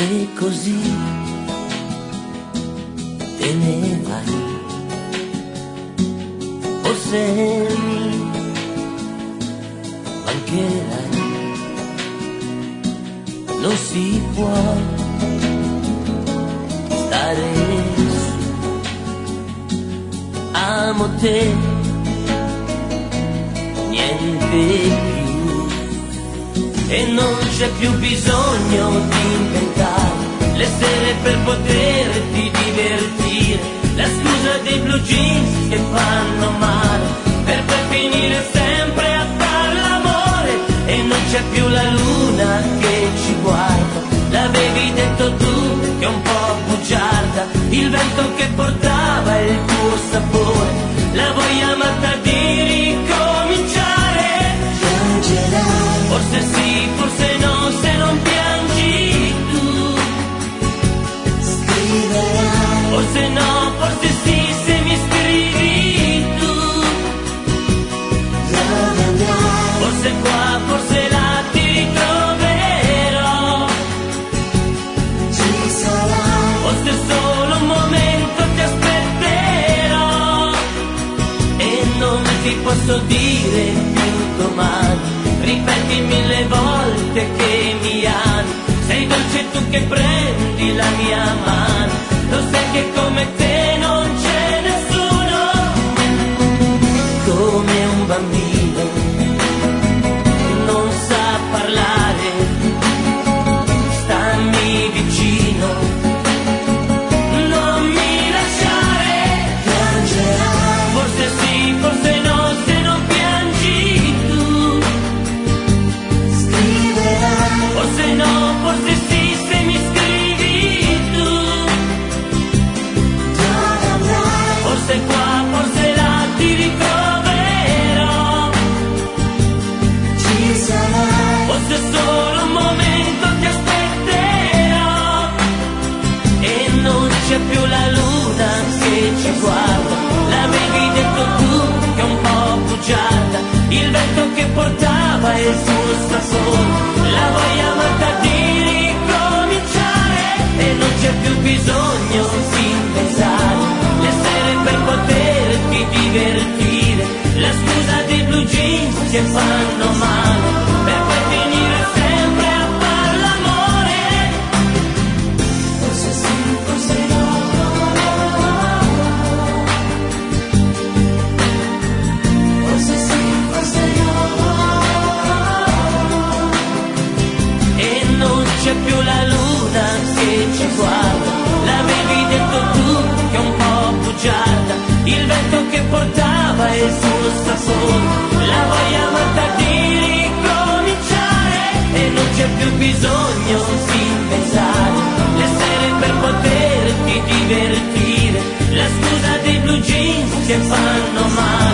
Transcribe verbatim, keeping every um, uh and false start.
e così te ne vai. Forse mi mancherai, non si può stare su. Amo te, niente più, e non c'è più bisogno di inventare le sere per poterti divertire, la scusa dei blue jeans che fanno male, per poi finire sempre a far l'amore. E non c'è più la luna che ci guarda, l'avevi detto tu che è un po' bugiarda, il vento che portava il tuo sapore, la voglia matta di ricominciare. Piangerai, forse sì, forse no, se non piangi tu. Scriverai, forse no, forse sì, se mi scrivi tu. Dove andrai, forse qua, forse là ti ritroverò. Ci sarai, forse solo un momento ti aspetterò, e non ti posso dire più domani, ripeti mille volte che mi ami, sei dolce tu che prendi la mia mano, lo sai che come te non c'è nessuno, come un bambino che non sa parlare, stammi vicino, non mi lasciare. Piangerai, forse sì, forse no, se non piangi tu. Scriverai, forse no, forse sì, se mi scrivi tu. Dove andrai, forse qua, forse là ti ritroverò. Ci sarai, forse solo un momento ti aspetterò, e non c'è più la luna che ci guarda, l'avevi detto tu che è un po' bugiarda, il vento che portava il suo sapore, la voglia matta di ricominciare. E non c'è più bisogno di pensare le sere per poterti divertire, la scusa dei blue jeans che fanno male, per poi finire sempre a far l'amore. Forse sì, forse no, forse sì, forse no, e non c'è più la luna che ci guarda, l'avevi detto tu che è un po' bugiarda, il vento che portava il suo sapore, la voglia matta di ricominciare. E non c'è più bisogno di pensare le sere per poterti divertire, la scusa dei blue jeans che fanno male,